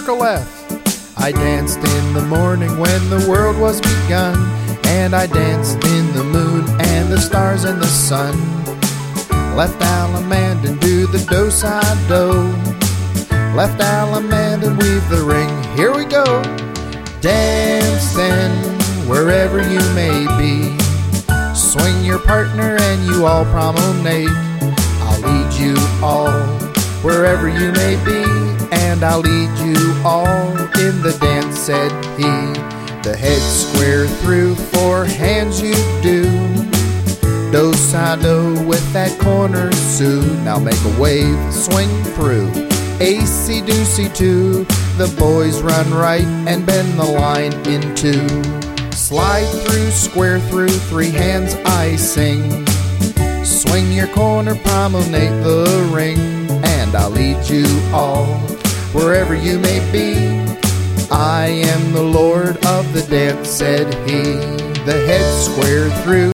circle left. I danced in the morning when the world was begun, and I danced in the moon and the stars and the sun. Left Alamand and do the do-si-do. Left Alamand and weave the ring. Here we go. Dance then, wherever you may be. Swing your partner and you all promenade. I'll lead you all wherever you may be, and I'll lead you all in the dance, said he. The head square through, 4 hands you do. Do-si-do with that corner Sue. Now make a wave, swing through. AC-doocy too. The boys run right and bend the line in 2. Slide through, square through, 3 hands I sing. Swing your corner, promenade the ring, and I'll lead you all wherever you may be. I am the Lord of the dance, said he. The head square through.